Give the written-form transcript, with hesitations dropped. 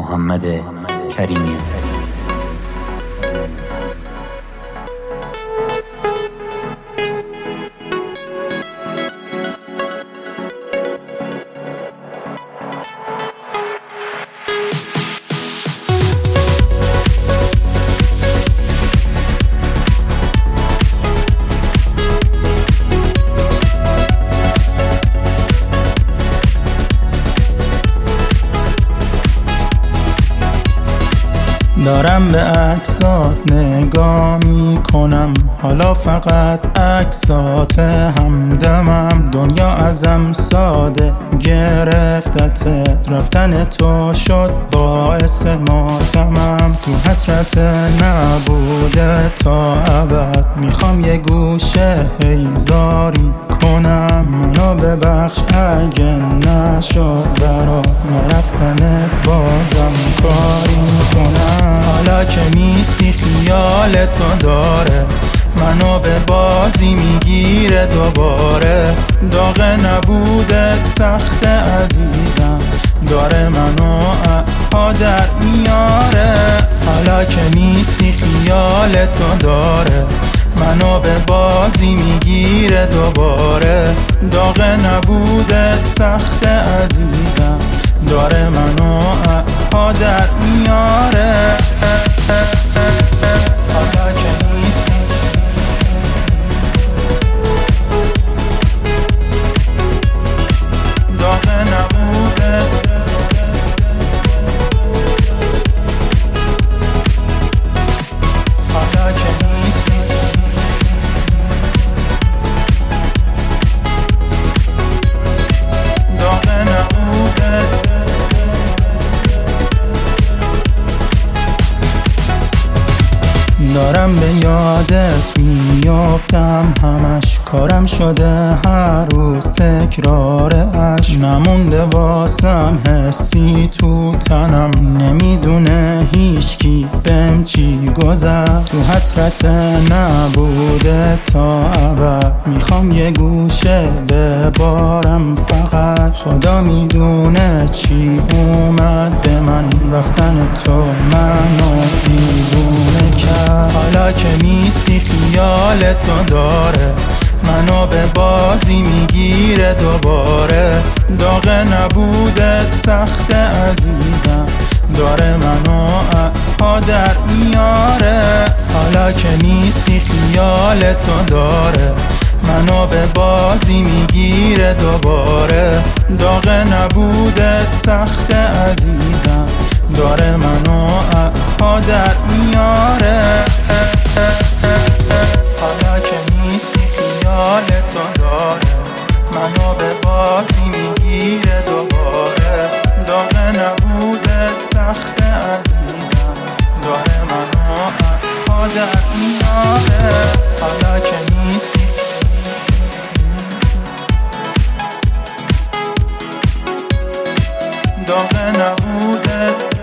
محمد کریمی. دارم به عکسات نگاه میکنم، حالا فقط عکسات همدمم. دنیا ازم ساده گرفتت، رفتن تو شد باعث ماتمم. تو حسرت نبوده تا ابد، میخوام یه گوشه هیزاری کنم. منو ببخش اگه نشد برا نرفتنت، بازم کاری کنم. حالا که نیستی خیال تو داره منو به بازی میگیره دوباره. داغ نبودت سخت عزیزم، داره منو از پا در میاره. حالا که نیستی خیال تو داره منو به بازی میگیره دوباره. داغ نبودت سخت عزیزم، داره منو از پا در میاره. حالا که نیستی داغ نبودت، حالا که نیستی داغ نبودت. دارم به یادت میافتم همش، کارم شده هر روز تکرارش. نمونده واسم حسی تو تنم، نمیدونه هیچکی بهم چی گذشت. تو حسرت نبوده تا ابد، میخوام یه گوشه ببارم فقط. خدا میدونه چی اومد به من، رفتن تو منو دیوونه کرد. حالا که نیستی خیال تو داره منو به بازی میگیره دوباره. داغ نبودت سخت عزیزم، داره منو از پا در میاره. حالا که نیستی خیال تو داره منو به بازی میگیره دوباره. داغ نبودت سخت عزیزم، داره منو از پا در میاره. حالا که نیستی خیال تو داره منو به بازی میگیره دوباره. داغ نبودت سخت عزیزم، داره منو از پا در میاره. حالا که نیستی داغ نبودت.